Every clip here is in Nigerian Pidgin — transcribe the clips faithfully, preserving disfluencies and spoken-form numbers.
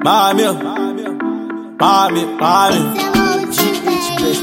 Mami, mami, mami. G H best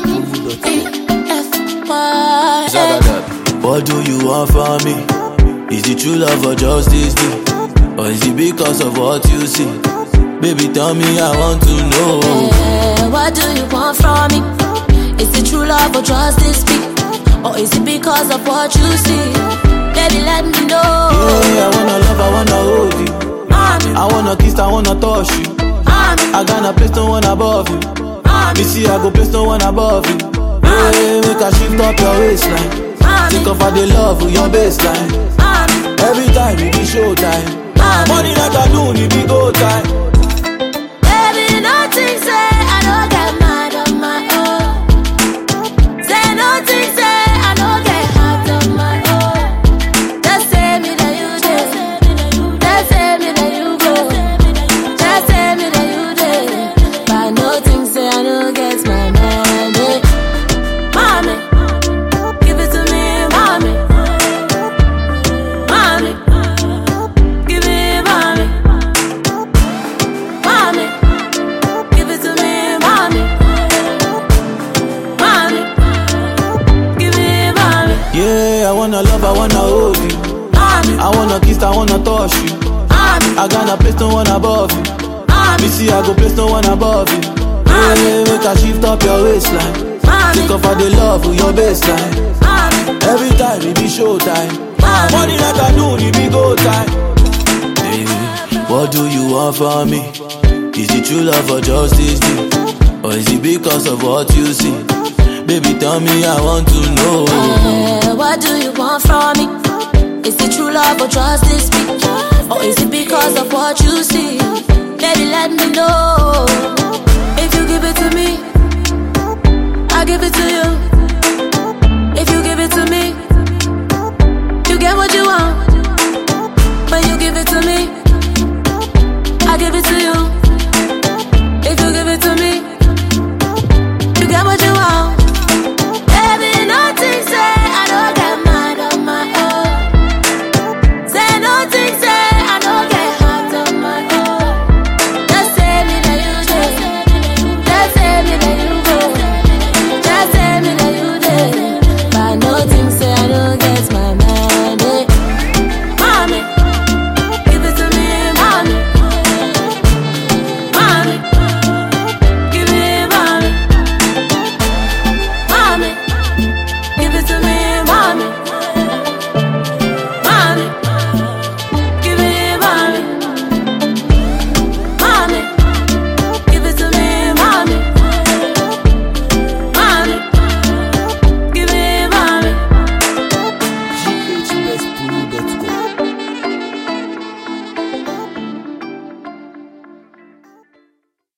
Zagadad. What do you want from me? Is it true love or just this thing? Or is it because of what you see? Baby, tell me, I want to know. Yeah, what do you want from me? Is it true love or just this thing? Or is it because of what you see? Baby, let me know. Yeah, I wanna love, I wanna hold you. Mommy, I wanna kiss, I wanna touch you. mommy, I gonna place no one above you. mommy, Me see, I go place no one above you. Hey, make a shift up your waistline. Take off all the love with your baseline. mommy, Every time it be showtime. mommy. Money like I do, it be go time. Baby, nothing say I don't get mad on my own. Say nothing say I don't get hot on my own. Just say me that you did. Just say me that you go. Just say me that you did. But nothing say I don't get my man. eh. Mommy, give it to me, mommy. Mommy, give it, mommy. Mommy, give it to me, mommy. Mommy, give me, mommy. Yeah, I wanna love, I wanna hold you. Mommy, I wanna kiss, I wanna touch you. mommy, I gonna place no one above you. mommy, Me see, I go place no one above you. Hey, make a shift up your waistline. mommy, Take off all the love with your baseline. mommy, Every time it be showtime. mommy. Money like I do, it be go time. Hey, what do you want from me? Is it true love or just this thing? Or is it because of what you see? Baby, tell me, I want to know. Yeah, what do you want from me? Is it true love or just this speak? Or is it because of what you see? Baby, let me know. If you give it to me, I give it to you. If you give it to me, you get what you want.